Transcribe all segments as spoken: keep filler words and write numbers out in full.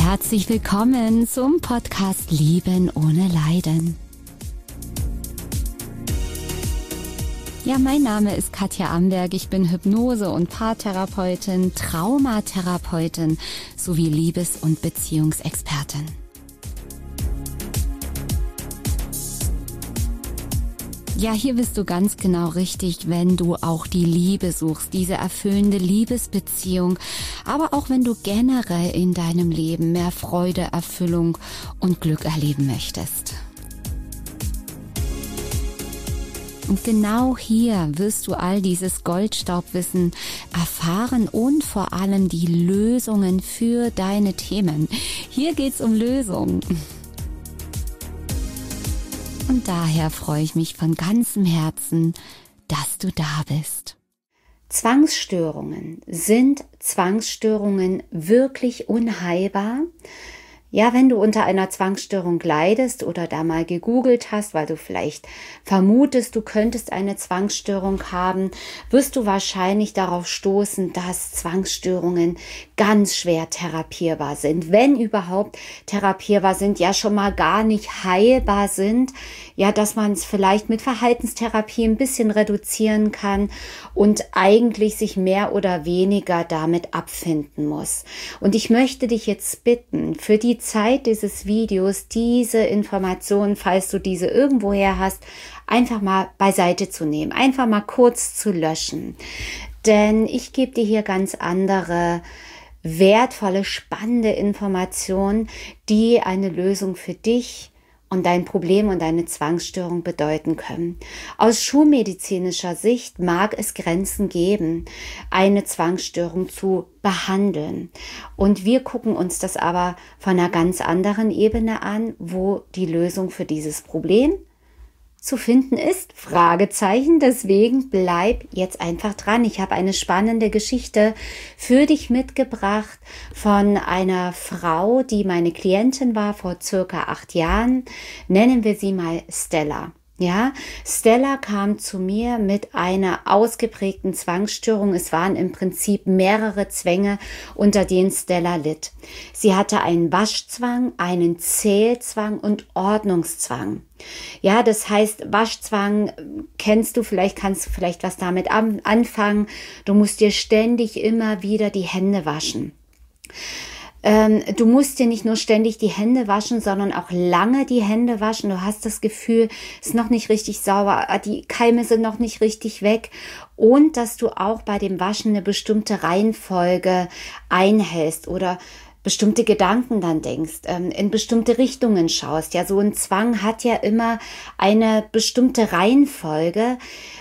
Herzlich willkommen zum Podcast Lieben ohne Leiden. Ja, mein Name ist Katja Amberg, ich bin Hypnose- und Paartherapeutin, Traumatherapeutin sowie Liebes- und Beziehungsexpertin. Ja, hier bist du ganz genau richtig, wenn du auch die Liebe suchst, diese erfüllende Liebesbeziehung, aber auch wenn du generell in deinem Leben mehr Freude, Erfüllung und Glück erleben möchtest. Und genau hier wirst du all dieses Goldstaubwissen erfahren und vor allem die Lösungen für deine Themen. Hier geht's um Lösungen. Und daher freue ich mich von ganzem Herzen, dass du da bist. Zwangsstörungen. Sind Zwangsstörungen wirklich unheilbar? Ja, wenn du unter einer Zwangsstörung leidest oder da mal gegoogelt hast, weil du vielleicht vermutest, du könntest eine Zwangsstörung haben, wirst du wahrscheinlich darauf stoßen, dass Zwangsstörungen ganz schwer therapierbar sind. Wenn überhaupt therapierbar sind, ja schon mal gar nicht heilbar sind. Ja, dass man es vielleicht mit Verhaltenstherapie ein bisschen reduzieren kann und eigentlich sich mehr oder weniger damit abfinden muss. Und ich möchte dich jetzt bitten, für die Zeit dieses Videos diese Informationen, falls du diese irgendwoher hast, einfach mal beiseite zu nehmen, einfach mal kurz zu löschen. Denn ich gebe dir hier ganz andere, wertvolle, spannende Informationen, die eine Lösung für dich und dein Problem und deine Zwangsstörung bedeuten können. Aus schulmedizinischer Sicht mag es Grenzen geben, eine Zwangsstörung zu behandeln. Und wir gucken uns das aber von einer ganz anderen Ebene an, wo die Lösung für dieses Problem zu finden ist. Fragezeichen. Deswegen bleib jetzt einfach dran. Ich habe eine spannende Geschichte für dich mitgebracht von einer Frau, die meine Klientin war vor circa acht Jahren. Nennen wir sie mal Stella. Ja, Stella kam zu mir mit einer ausgeprägten Zwangsstörung. Es waren im Prinzip mehrere Zwänge, unter denen Stella litt. Sie hatte einen Waschzwang, einen Zählzwang und Ordnungszwang. Ja, das heißt, Waschzwang kennst du, vielleicht kannst du vielleicht was damit anfangen. Du musst dir ständig immer wieder die Hände waschen. Ähm, du musst dir nicht nur ständig die Hände waschen, sondern auch lange die Hände waschen. Du hast das Gefühl, es ist noch nicht richtig sauber, die Keime sind noch nicht richtig weg. Und dass du auch bei dem Waschen eine bestimmte Reihenfolge einhältst oder bestimmte Gedanken dann denkst, ähm, in bestimmte Richtungen schaust. Ja, so ein Zwang hat ja immer eine bestimmte Reihenfolge.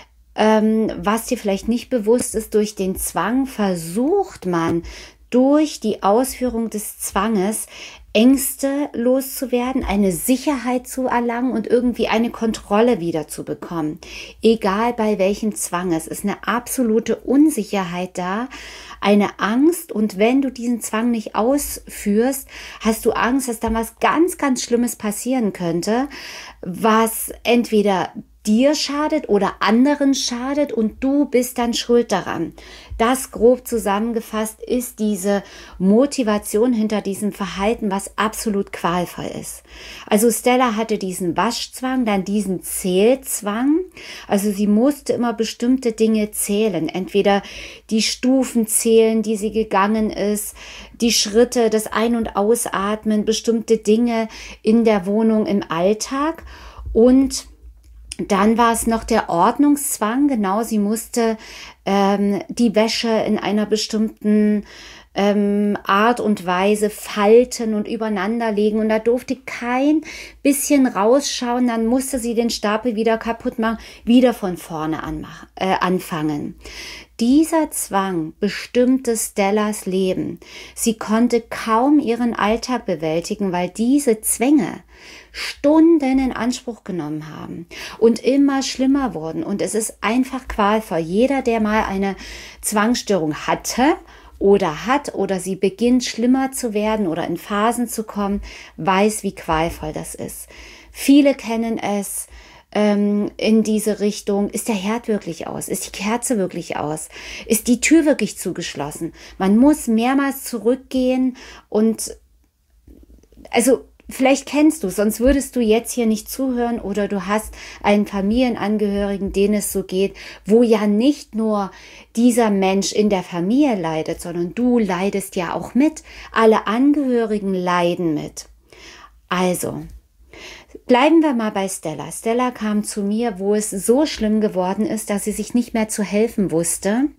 Ähm, was dir vielleicht nicht bewusst ist, durch den Zwang versucht man, durch die Ausführung des Zwanges Ängste loszuwerden, eine Sicherheit zu erlangen und irgendwie eine Kontrolle wieder zu bekommen. Egal bei welchem Zwang, es ist eine absolute Unsicherheit da, eine Angst, und wenn du diesen Zwang nicht ausführst, hast du Angst, dass da was ganz, ganz Schlimmes passieren könnte, was entweder dir schadet oder anderen schadet und du bist dann schuld daran. Das grob zusammengefasst ist diese Motivation hinter diesem Verhalten, was absolut qualvoll ist. Also Stella hatte diesen Waschzwang, dann diesen Zählzwang. Also sie musste immer bestimmte Dinge zählen. Entweder die Stufen zählen, die sie gegangen ist, die Schritte, das Ein- und Ausatmen, bestimmte Dinge in der Wohnung im Alltag. Und dann war es noch der Ordnungszwang, genau, sie musste ähm, die Wäsche in einer bestimmten ähm, Art und Weise falten und übereinander legen und da durfte kein bisschen rausschauen, dann musste sie den Stapel wieder kaputt machen, wieder von vorne anmachen, äh, anfangen. Dieser Zwang bestimmte Stellas Leben. Sie konnte kaum ihren Alltag bewältigen, weil diese Zwänge Stunden in Anspruch genommen haben und immer schlimmer wurden. Und es ist einfach qualvoll. Jeder, der mal eine Zwangsstörung hatte oder hat oder sie beginnt schlimmer zu werden oder in Phasen zu kommen, weiß, wie qualvoll das ist. Viele kennen es. ähm, in diese Richtung, ist der Herd wirklich aus? Ist die Kerze wirklich aus? Ist die Tür wirklich zugeschlossen? Man muss mehrmals zurückgehen und also vielleicht kennst du, sonst würdest du jetzt hier nicht zuhören, oder du hast einen Familienangehörigen, denen es so geht, wo ja nicht nur dieser Mensch in der Familie leidet, sondern du leidest ja auch mit. Alle Angehörigen leiden mit. Also, bleiben wir mal bei Stella. Stella kam zu mir, wo es so schlimm geworden ist, dass sie sich nicht mehr zu helfen wusste.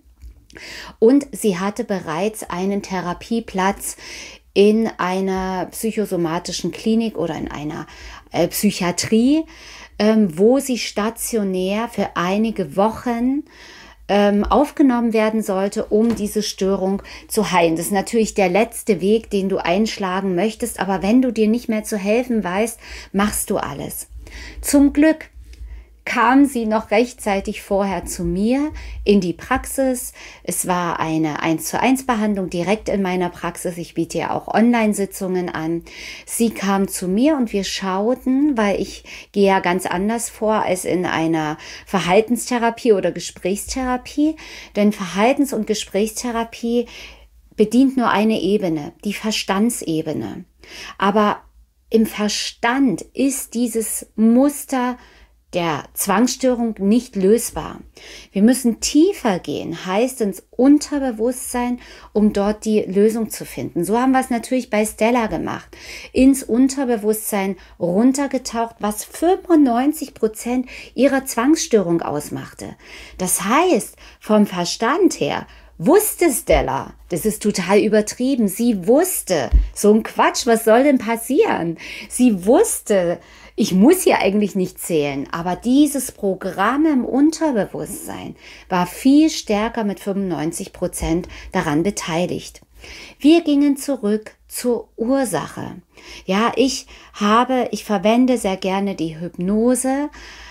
Und sie hatte bereits einen Therapieplatz in einer psychosomatischen Klinik oder in einer äh, Psychiatrie, ähm, wo sie stationär für einige Wochen ähm, aufgenommen werden sollte, um diese Störung zu heilen. Das ist natürlich der letzte Weg, den du einschlagen möchtest, aber wenn du dir nicht mehr zu helfen weißt, machst du alles. Zum Glück kam sie noch rechtzeitig vorher zu mir in die Praxis. Es war eine eins zu eins Behandlung direkt in meiner Praxis. Ich biete ja auch Online-Sitzungen an. Sie kam zu mir und wir schauten, weil ich gehe ja ganz anders vor als in einer Verhaltenstherapie oder Gesprächstherapie. Denn Verhaltens- und Gesprächstherapie bedient nur eine Ebene, die Verstandsebene. Aber im Verstand ist dieses Muster der Zwangsstörung nicht lösbar. Wir müssen tiefer gehen, heißt ins Unterbewusstsein, um dort die Lösung zu finden. So haben wir es natürlich bei Stella gemacht. Ins Unterbewusstsein runtergetaucht, was fünfundneunzig Prozent ihrer Zwangsstörung ausmachte. Das heißt, vom Verstand her wusste Stella, das ist total übertrieben, sie wusste, so ein Quatsch, was soll denn passieren? Sie wusste, ich muss hier eigentlich nicht zählen, aber dieses Programm im Unterbewusstsein war viel stärker mit fünfundneunzig Prozent daran beteiligt. Wir gingen zurück zur Ursache. Ja, ich habe, ich verwende sehr gerne die Hypnose,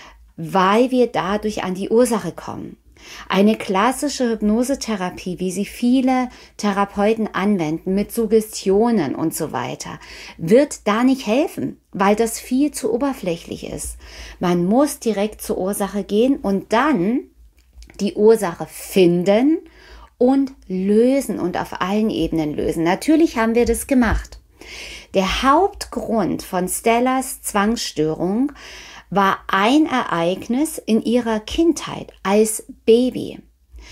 weil wir dadurch an die Ursache kommen. Eine klassische Hypnosetherapie, wie sie viele Therapeuten anwenden, mit Suggestionen und so weiter, wird da nicht helfen, weil das viel zu oberflächlich ist. Man muss direkt zur Ursache gehen und dann die Ursache finden und lösen und auf allen Ebenen lösen. Natürlich haben wir das gemacht. Der Hauptgrund von Stellas Zwangsstörung war ein Ereignis in ihrer Kindheit als Baby.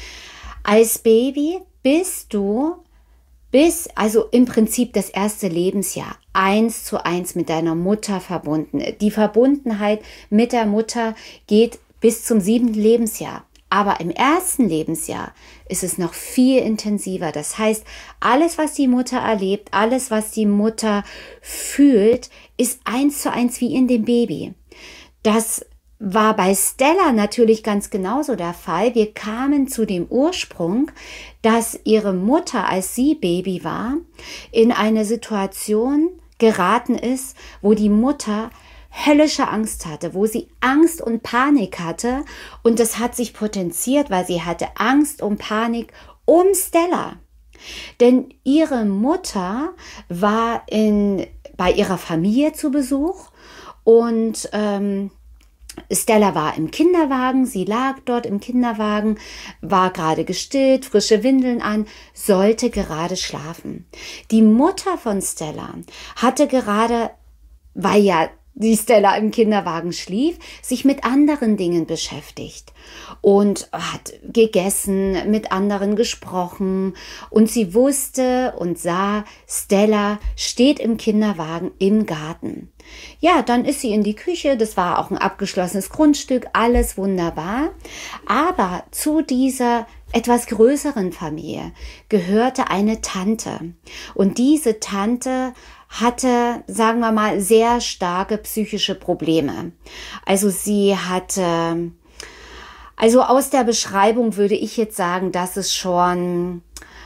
Als Baby bist du bis, also im Prinzip das erste Lebensjahr, eins zu eins mit deiner Mutter verbunden. Die Verbundenheit mit der Mutter geht bis zum siebten Lebensjahr. Aber im ersten Lebensjahr ist es noch viel intensiver. Das heißt, alles, was die Mutter erlebt, alles, was die Mutter fühlt, ist eins zu eins wie in dem Baby. Das war bei Stella natürlich ganz genauso der Fall. Wir kamen zu dem Ursprung, dass ihre Mutter, als sie Baby war, in eine Situation geraten ist, wo die Mutter höllische Angst hatte, wo sie Angst und Panik hatte. Und das hat sich potenziert, weil sie hatte Angst und Panik um Stella. Denn ihre Mutter war in, bei ihrer Familie zu Besuch. Und ähm, Stella war im Kinderwagen, sie lag dort im Kinderwagen, war gerade gestillt, frische Windeln an, sollte gerade schlafen. Die Mutter von Stella hatte gerade, weil ja die Stella im Kinderwagen schlief, sich mit anderen Dingen beschäftigt und hat gegessen, mit anderen gesprochen und sie wusste und sah, Stella steht im Kinderwagen im Garten. Ja, dann ist sie in die Küche, das war auch ein abgeschlossenes Grundstück, alles wunderbar, aber zu dieser etwas größeren Familie gehörte eine Tante und diese Tante hatte, sagen wir mal, sehr starke psychische Probleme. Also sie hatte, also aus der Beschreibung würde ich jetzt sagen, dass es schon,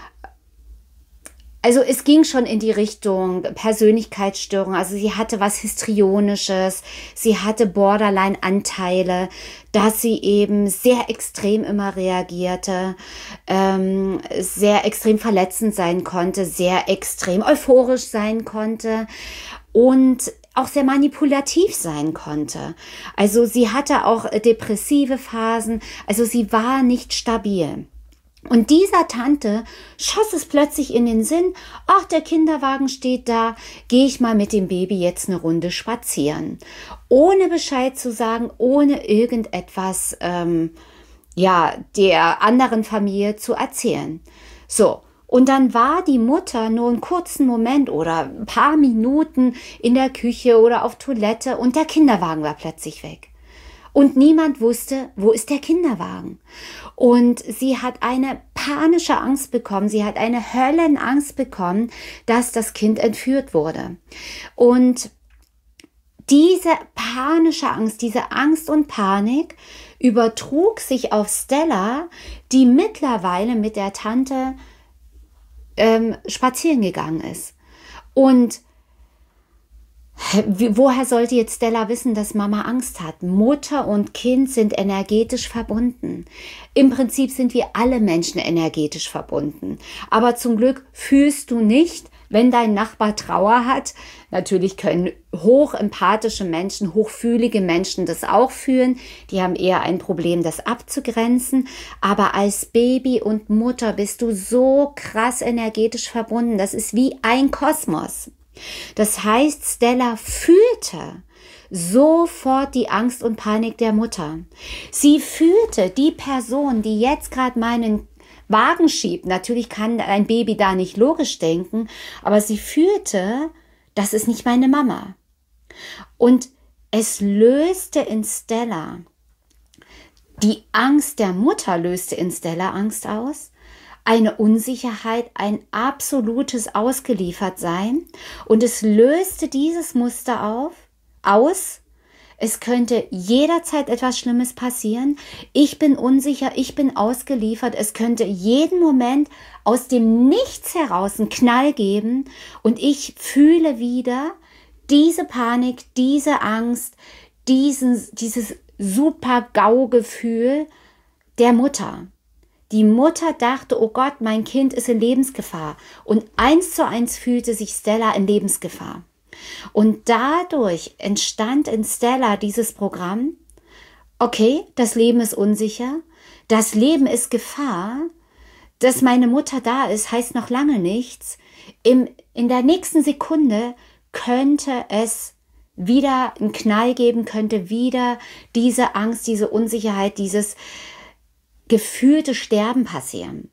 also es ging schon in die Richtung Persönlichkeitsstörung. Also sie hatte was Histrionisches, sie hatte Borderline-Anteile, dass sie eben sehr extrem immer reagierte, ähm, sehr extrem verletzend sein konnte, sehr extrem euphorisch sein konnte und auch sehr manipulativ sein konnte. Also sie hatte auch depressive Phasen, also sie war nicht stabil. Und dieser Tante schoss es plötzlich in den Sinn, ach, der Kinderwagen steht da, gehe ich mal mit dem Baby jetzt eine Runde spazieren. Ohne Bescheid zu sagen, ohne irgendetwas, ähm, ja, der anderen Familie zu erzählen. So, und dann war die Mutter nur einen kurzen Moment oder ein paar Minuten in der Küche oder auf Toilette und der Kinderwagen war plötzlich weg. Und niemand wusste, wo ist der Kinderwagen. Und sie hat eine panische Angst bekommen, sie hat eine Höllenangst bekommen, dass das Kind entführt wurde. Und diese panische Angst, diese Angst und Panik übertrug sich auf Stella, die mittlerweile mit der Tante ähm, spazieren gegangen ist. Und woher sollte jetzt Stella wissen, dass Mama Angst hat? Mutter und Kind sind energetisch verbunden. Im Prinzip sind wir alle Menschen energetisch verbunden. Aber zum Glück fühlst du nicht, wenn dein Nachbar Trauer hat. Natürlich können hochempathische Menschen, hochfühlige Menschen das auch fühlen. Die haben eher ein Problem, das abzugrenzen. Aber als Baby und Mutter bist du so krass energetisch verbunden. Das ist wie ein Kosmos. Das heißt, Stella fühlte sofort die Angst und Panik der Mutter. Sie fühlte die Person, die jetzt gerade meinen Wagen schiebt. Natürlich kann ein Baby da nicht logisch denken, aber sie fühlte, das ist nicht meine Mama. Und es löste in Stella, die Angst der Mutter löste in Stella Angst aus. Eine Unsicherheit, ein absolutes Ausgeliefertsein, und es löste dieses Muster auf, aus. Es könnte jederzeit etwas Schlimmes passieren. Ich bin unsicher, ich bin ausgeliefert. Es könnte jeden Moment aus dem Nichts heraus einen Knall geben und ich fühle wieder diese Panik, diese Angst, diesen, dieses super GAU-Gefühl der Mutter. Die Mutter dachte, oh Gott, mein Kind ist in Lebensgefahr. Und eins zu eins fühlte sich Stella in Lebensgefahr. Und dadurch entstand in Stella dieses Programm, okay, das Leben ist unsicher, das Leben ist Gefahr, dass meine Mutter da ist, heißt noch lange nichts. Im, in der nächsten Sekunde könnte es wieder einen Knall geben, könnte wieder diese Angst, diese Unsicherheit, dieses gefühlte Sterben passieren.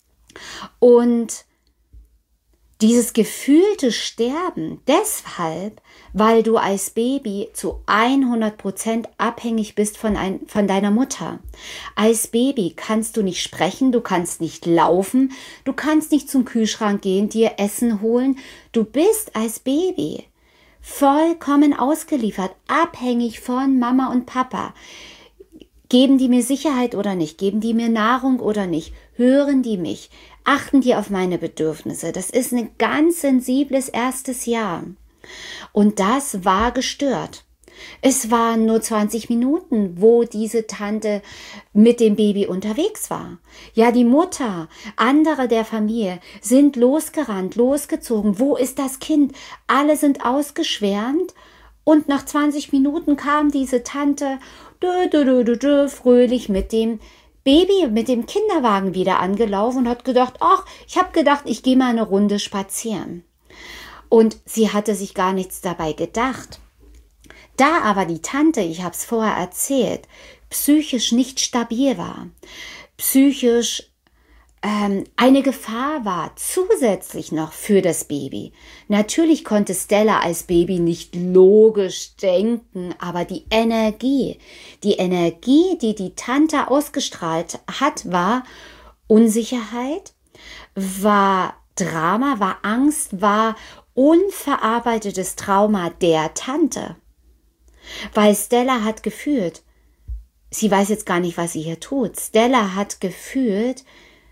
Und dieses gefühlte Sterben deshalb, weil du als Baby zu hundert Prozent abhängig bist von, ein, von deiner Mutter. Als Baby kannst du nicht sprechen, du kannst nicht laufen, du kannst nicht zum Kühlschrank gehen, dir Essen holen. Du bist als Baby vollkommen ausgeliefert, abhängig von Mama und Papa. Geben die mir Sicherheit oder nicht? Geben die mir Nahrung oder nicht? Hören die mich? Achten die auf meine Bedürfnisse? Das ist ein ganz sensibles erstes Jahr. Und das war gestört. Es waren nur zwanzig Minuten, wo diese Tante mit dem Baby unterwegs war. Ja, die Mutter, andere der Familie sind losgerannt, losgezogen. Wo ist das Kind? Alle sind ausgeschwärmt. Und nach zwanzig Minuten kam diese Tante dö, dö, dö, dö, dö, fröhlich mit dem Baby, mit dem Kinderwagen wieder angelaufen und hat gedacht, ach, ich habe gedacht, ich gehe mal eine Runde spazieren. Und sie hatte sich gar nichts dabei gedacht. Da aber die Tante, ich habe es vorher erzählt, psychisch nicht stabil war, psychisch ähm, eine Gefahr war, zusätzlich noch für das Baby. Natürlich konnte Stella als Baby nicht logisch denken, aber die Energie, die Energie, die die Tante ausgestrahlt hat, war Unsicherheit, war Drama, war Angst, war unverarbeitetes Trauma der Tante. Weil Stella hat gefühlt, sie weiß jetzt gar nicht, was sie hier tut. Stella hat gefühlt,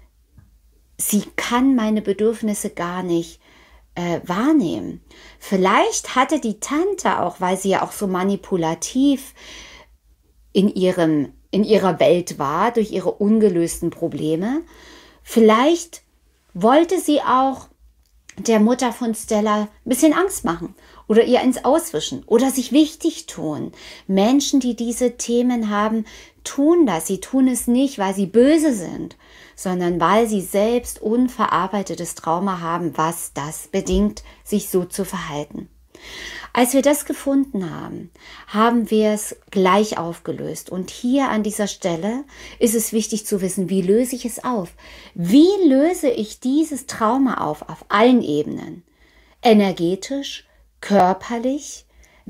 sie kann meine Bedürfnisse gar nicht äh, wahrnehmen. Vielleicht hatte die Tante auch, weil sie ja auch so manipulativ in ihrem, in ihrer Welt war, durch ihre ungelösten Probleme, vielleicht wollte sie auch der Mutter von Stella ein bisschen Angst machen oder ihr ins Auswischen oder sich wichtig tun. Menschen, die diese Themen haben, tun das. Sie tun es nicht, weil sie böse sind, sondern weil sie selbst unverarbeitetes Trauma haben, was das bedingt, sich so zu verhalten. Als wir das gefunden haben, haben wir es gleich aufgelöst. Und hier an dieser Stelle ist es wichtig zu wissen, wie löse ich es auf? Wie löse ich dieses Trauma auf, auf allen Ebenen? Energetisch, körperlich,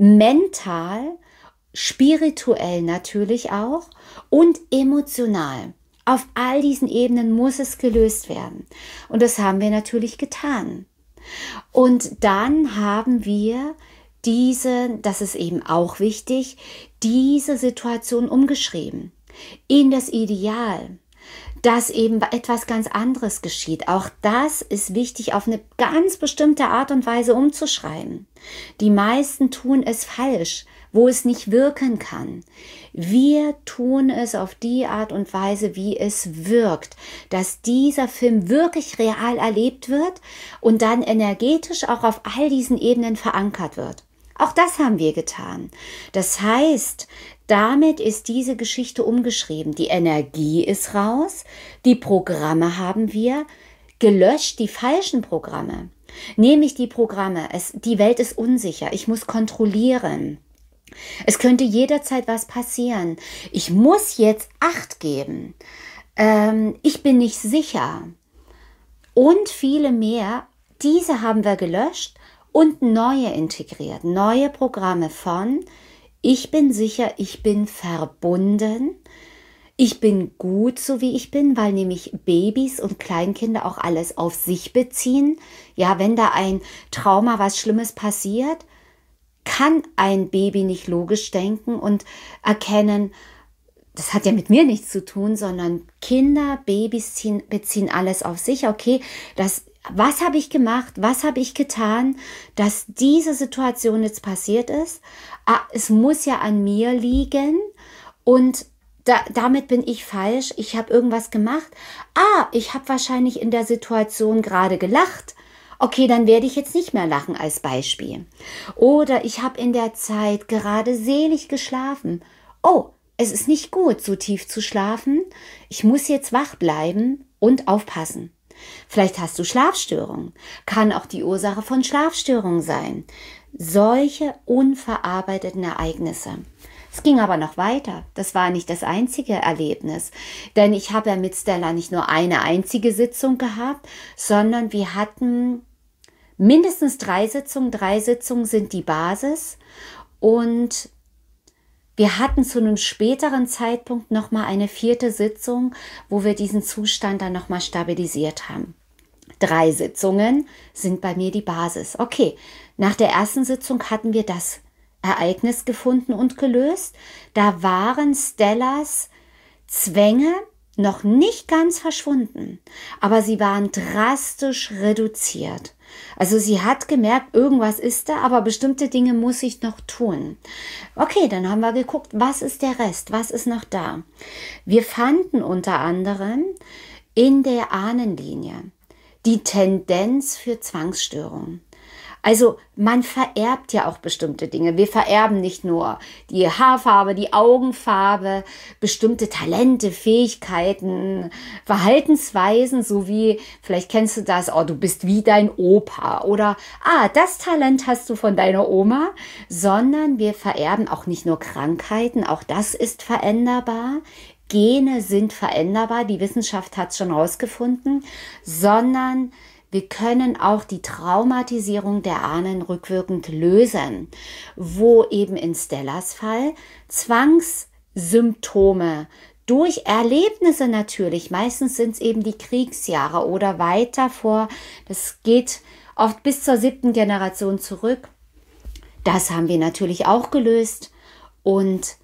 mental, spirituell natürlich auch und emotional. Auf all diesen Ebenen muss es gelöst werden. Und das haben wir natürlich getan. Und dann haben wir diese, das ist eben auch wichtig, diese Situation umgeschrieben in das Ideal, dass eben etwas ganz anderes geschieht. Auch das ist wichtig, auf eine ganz bestimmte Art und Weise umzuschreiben. Die meisten tun es falsch, wo es nicht wirken kann. Wir tun es auf die Art und Weise, wie es wirkt, dass dieser Film wirklich real erlebt wird und dann energetisch auch auf all diesen Ebenen verankert wird. Auch das haben wir getan. Das heißt, damit ist diese Geschichte umgeschrieben. Die Energie ist raus, die Programme haben wir gelöscht, die falschen Programme. Nämlich die Programme, es, die Welt ist unsicher, ich muss kontrollieren. Es könnte jederzeit was passieren. Ich muss jetzt Acht geben. Ähm, ich bin nicht sicher. Und viele mehr, diese haben wir gelöscht und neue integriert. Neue Programme von ich bin sicher, ich bin verbunden. Ich bin gut, so wie ich bin, weil nämlich Babys und Kleinkinder auch alles auf sich beziehen. Ja, wenn da ein Trauma, was Schlimmes passiert, kann ein Baby nicht logisch denken und erkennen, das hat ja mit mir nichts zu tun, sondern Kinder, Babys ziehen, beziehen alles auf sich. Okay, das, was habe ich gemacht, was habe ich getan, dass diese Situation jetzt passiert ist? Ah, es muss ja an mir liegen und da, damit bin ich falsch. Ich habe irgendwas gemacht. Ah, ich habe wahrscheinlich in der Situation gerade gelacht. Okay, dann werde ich jetzt nicht mehr lachen als Beispiel. Oder ich habe in der Zeit gerade selig geschlafen. Oh, es ist nicht gut, so tief zu schlafen. Ich muss jetzt wach bleiben und aufpassen. Vielleicht hast du Schlafstörungen. Kann auch die Ursache von Schlafstörungen sein. Solche unverarbeiteten Ereignisse. Es ging aber noch weiter. Das war nicht das einzige Erlebnis. Denn ich habe ja mit Stella nicht nur eine einzige Sitzung gehabt, sondern wir hatten mindestens drei Sitzungen. Drei Sitzungen sind die Basis. Und wir hatten zu einem späteren Zeitpunkt nochmal eine vierte Sitzung, wo wir diesen Zustand dann nochmal stabilisiert haben. Drei Sitzungen sind bei mir die Basis. Okay, nach der ersten Sitzung hatten wir das Ereignis gefunden und gelöst. Da waren Stellas Zwänge noch nicht ganz verschwunden, aber sie waren drastisch reduziert. Also sie hat gemerkt, irgendwas ist da, aber bestimmte Dinge muss ich noch tun. Okay, dann haben wir geguckt, was ist der Rest, was ist noch da? Wir fanden unter anderem in der Ahnenlinie die Tendenz für Zwangsstörungen. Also man vererbt ja auch bestimmte Dinge. Wir vererben nicht nur die Haarfarbe, die Augenfarbe, bestimmte Talente, Fähigkeiten, Verhaltensweisen, so wie, vielleicht kennst du das, oh, du bist wie dein Opa oder, ah, das Talent hast du von deiner Oma, sondern wir vererben auch nicht nur Krankheiten, auch das ist veränderbar. Gene sind veränderbar, die Wissenschaft hat es schon herausgefunden, sondern wir können auch die Traumatisierung der Ahnen rückwirkend lösen, wo eben in Stellas Fall Zwangssymptome durch Erlebnisse natürlich, meistens sind es eben die Kriegsjahre oder weiter vor, das geht oft bis zur siebten Generation zurück. Das haben wir natürlich auch gelöst und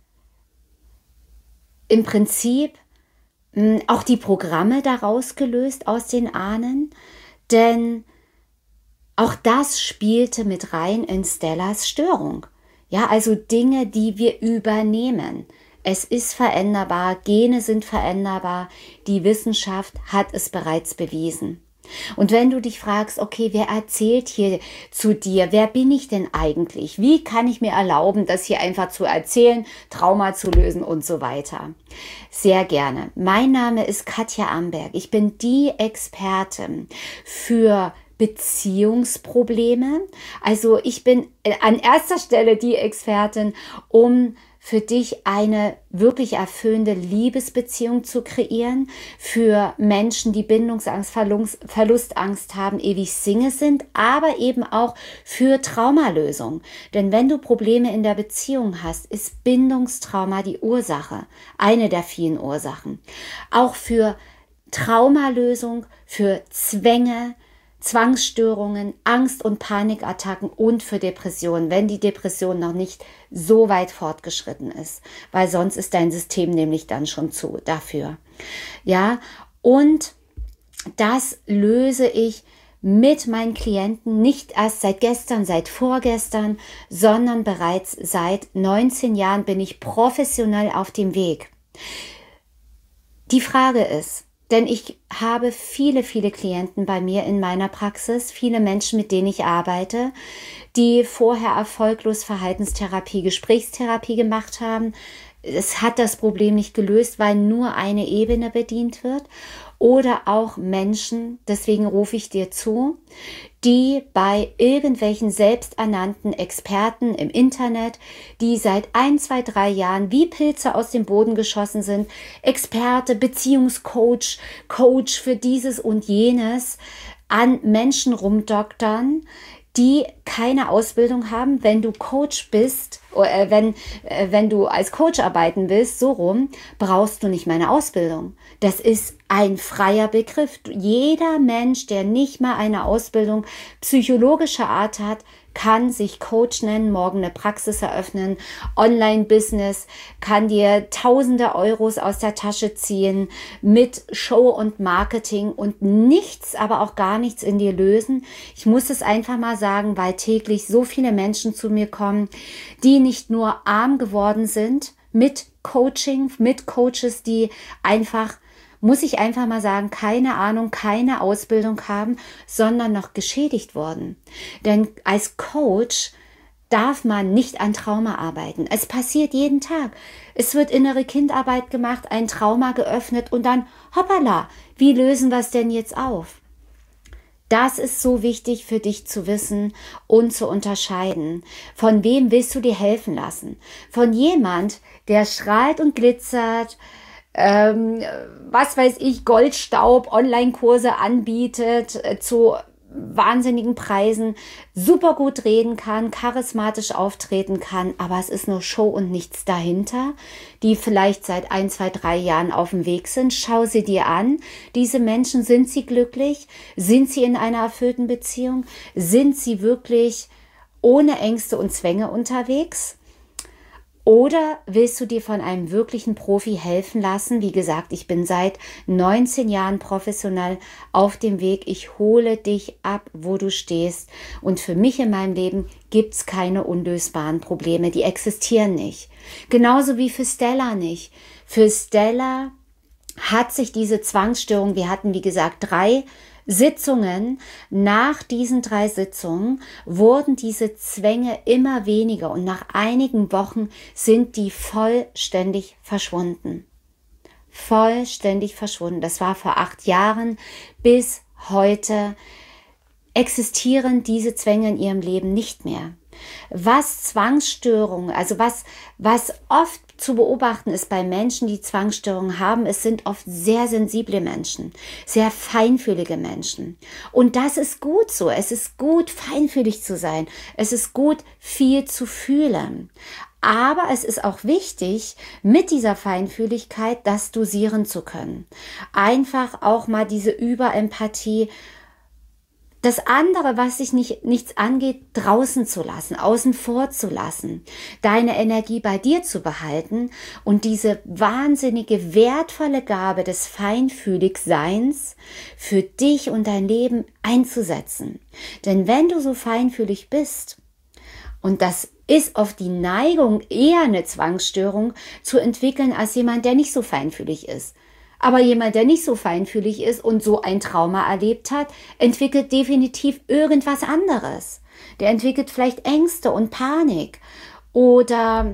im Prinzip mh, auch die Programme daraus gelöst aus den Ahnen. Denn auch das spielte mit rein in Stellas Störung. Ja, also Dinge, die wir übernehmen. Es ist veränderbar, Gene sind veränderbar, die Wissenschaft hat es bereits bewiesen. Und wenn du dich fragst, okay, wer erzählt hier zu dir? Wer bin ich denn eigentlich? Wie kann ich mir erlauben, das hier einfach zu erzählen, Trauma zu lösen und so weiter? Sehr gerne. Mein Name ist Katja Amberg. Ich bin die Expertin für Beziehungsprobleme. Also ich bin an erster Stelle die Expertin, um für dich eine wirklich erfüllende Liebesbeziehung zu kreieren, für Menschen, die Bindungsangst, Verlustangst haben, ewig Single sind, aber eben auch für Traumalösung. Denn wenn du Probleme in der Beziehung hast, ist Bindungstrauma die Ursache, eine der vielen Ursachen. Auch für Traumalösung, für Zwänge, Zwangsstörungen, Angst- und Panikattacken und für Depressionen, wenn die Depression noch nicht so weit fortgeschritten ist, weil sonst ist dein System nämlich dann schon zu dafür. Ja, und das löse ich mit meinen Klienten nicht erst seit gestern, seit vorgestern, sondern bereits seit neunzehn Jahren bin ich professionell auf dem Weg. Die Frage ist, denn ich habe viele, viele Klienten bei mir in meiner Praxis, viele Menschen, mit denen ich arbeite, die vorher erfolglos Verhaltenstherapie, Gesprächstherapie gemacht haben. Es hat das Problem nicht gelöst, weil nur eine Ebene bedient wird. Oder auch Menschen, deswegen rufe ich dir zu, die bei irgendwelchen selbsternannten Experten im Internet, die seit ein, zwei, drei Jahren wie Pilze aus dem Boden geschossen sind, Experte, Beziehungscoach, Coach für dieses und jenes, an Menschen rumdoktern, die keine Ausbildung haben. Wenn du Coach bist, äh, wenn, äh, wenn du als Coach arbeiten willst, so rum, brauchst du nicht meine Ausbildung. Das ist ein freier Begriff. Jeder Mensch, der nicht mal eine Ausbildung psychologischer Art hat, kann sich Coach nennen, morgen eine Praxis eröffnen, Online-Business, kann dir tausende Euros aus der Tasche ziehen mit Show und Marketing und nichts, aber auch gar nichts in dir lösen. Ich muss es einfach mal sagen, weil täglich so viele Menschen zu mir kommen, die nicht nur arm geworden sind mit Coaching, mit Coaches, die einfach, muss ich einfach mal sagen, keine Ahnung, keine Ausbildung haben, sondern noch geschädigt worden. Denn als Coach darf man nicht an Trauma arbeiten. Es passiert jeden Tag. Es wird innere Kindarbeit gemacht, ein Trauma geöffnet und dann, hoppala, wie lösen wir es denn jetzt auf? Das ist so wichtig für dich zu wissen und zu unterscheiden. Von wem willst du dir helfen lassen? Von jemand, der strahlt und glitzert, ähm, was weiß ich, Goldstaub, Online-Kurse anbietet, äh, zu wahnsinnigen Preisen, super gut reden kann, charismatisch auftreten kann, aber es ist nur Show und nichts dahinter, die vielleicht seit ein, zwei, drei Jahren auf dem Weg sind. Schau sie dir an. Diese Menschen, sind sie glücklich? Sind sie in einer erfüllten Beziehung? Sind sie wirklich ohne Ängste und Zwänge unterwegs? Oder willst du dir von einem wirklichen Profi helfen lassen? Wie gesagt, ich bin seit neunzehn Jahren professionell auf dem Weg. Ich hole dich ab, wo du stehst. Und für mich in meinem Leben gibt's keine unlösbaren Probleme. Die existieren nicht. Genauso wie für Stella nicht. Für Stella hat sich diese Zwangsstörung, wir hatten wie gesagt drei Sitzungen, nach diesen drei Sitzungen wurden diese Zwänge immer weniger und nach einigen Wochen sind die vollständig verschwunden. Vollständig verschwunden. Das war vor acht Jahren. Bis heute existieren diese Zwänge in ihrem Leben nicht mehr. Was Zwangsstörungen, also was, was oft zu beobachten ist bei Menschen, die Zwangsstörungen haben, es sind oft sehr sensible Menschen, sehr feinfühlige Menschen. Und das ist gut so. Es ist gut, feinfühlig zu sein. Es ist gut, viel zu fühlen. Aber es ist auch wichtig, mit dieser Feinfühligkeit das dosieren zu können. Einfach auch mal diese Überempathie, das andere, was sich nicht, nichts angeht, draußen zu lassen, außen vor zu lassen, deine Energie bei dir zu behalten und diese wahnsinnige, wertvolle Gabe des Feinfühligseins für dich und dein Leben einzusetzen. Denn wenn du so feinfühlig bist, und das ist oft die Neigung, eher eine Zwangsstörung zu entwickeln als jemand, der nicht so feinfühlig ist. Aber jemand, der nicht so feinfühlig ist und so ein Trauma erlebt hat, entwickelt definitiv irgendwas anderes. Der entwickelt vielleicht Ängste und Panik oder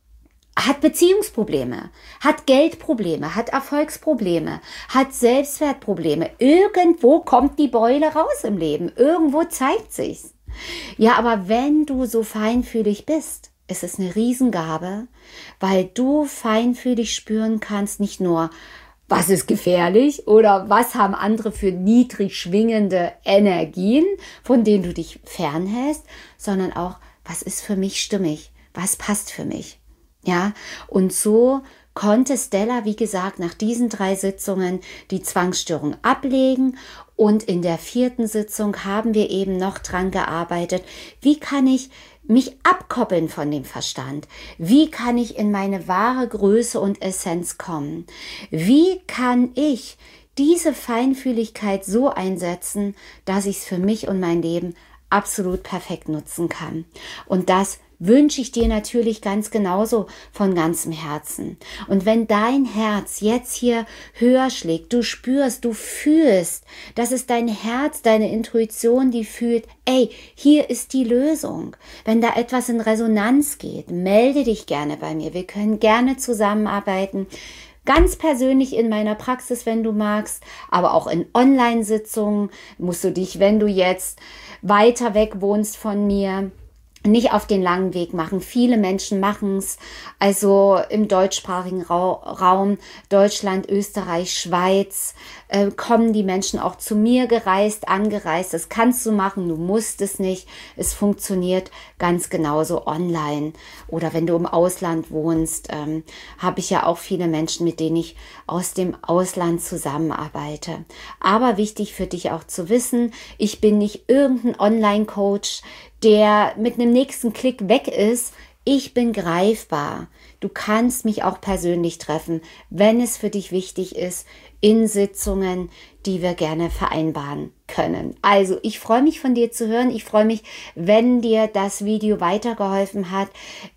hat Beziehungsprobleme, hat Geldprobleme, hat Erfolgsprobleme, hat Selbstwertprobleme. Irgendwo kommt die Beule raus im Leben. Irgendwo zeigt sich's. Ja, aber wenn du so feinfühlig bist, ist es eine Riesengabe, weil du feinfühlig spüren kannst, nicht nur, was ist gefährlich oder was haben andere für niedrig schwingende Energien, von denen du dich fernhältst, sondern auch, was ist für mich stimmig, was passt für mich. Ja, und so konnte Stella, wie gesagt, nach diesen drei Sitzungen die Zwangsstörung ablegen. Und in der vierten Sitzung haben wir eben noch dran gearbeitet, wie kann ich mich abkoppeln von dem Verstand? Wie kann ich in meine wahre Größe und Essenz kommen? Wie kann ich diese Feinfühligkeit so einsetzen, dass ich es für mich und mein Leben absolut perfekt nutzen kann? Und das wünsche ich dir natürlich ganz genauso von ganzem Herzen. Und wenn dein Herz jetzt hier höher schlägt, du spürst, du fühlst, das ist dein Herz, deine Intuition, die fühlt, ey, hier ist die Lösung. Wenn da etwas in Resonanz geht, melde dich gerne bei mir. Wir können gerne zusammenarbeiten. Ganz persönlich in meiner Praxis, wenn du magst, aber auch in Online-Sitzungen musst du dich, wenn du jetzt weiter weg wohnst von mir, nicht auf den langen Weg machen. Viele Menschen machen es, also im deutschsprachigen Raum, Deutschland, Österreich, Schweiz, äh, kommen die Menschen auch zu mir gereist, angereist. Das kannst du machen, du musst es nicht. Es funktioniert ganz genauso online. Oder wenn du im Ausland wohnst, ähm, habe ich ja auch viele Menschen, mit denen ich aus dem Ausland zusammenarbeite. Aber wichtig für dich auch zu wissen, ich bin nicht irgendein Online-Coach, der mit einem nächsten Klick weg ist. Ich bin greifbar. Du kannst mich auch persönlich treffen, wenn es für dich wichtig ist, in Sitzungen, die wir gerne vereinbaren können. Also, ich freue mich von dir zu hören. Ich freue mich, wenn dir das Video weitergeholfen hat.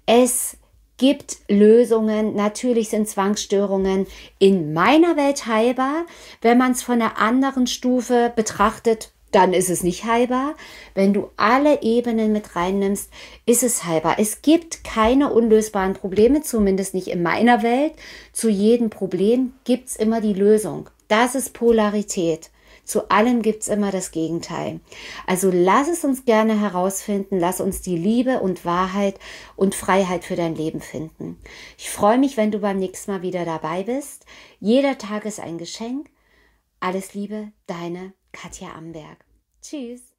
Es gibt Lösungen. Natürlich sind Zwangsstörungen in meiner Welt heilbar. Wenn man es von einer anderen Stufe betrachtet, dann ist es nicht heilbar. Wenn du alle Ebenen mit reinnimmst, ist es heilbar. Es gibt keine unlösbaren Probleme, zumindest nicht in meiner Welt. Zu jedem Problem gibt es immer die Lösung. Das ist Polarität. Zu allem gibt es immer das Gegenteil. Also lass es uns gerne herausfinden. Lass uns die Liebe und Wahrheit und Freiheit für dein Leben finden. Ich freue mich, wenn du beim nächsten Mal wieder dabei bist. Jeder Tag ist ein Geschenk. Alles Liebe, deine Katja Amberg. Tschüss.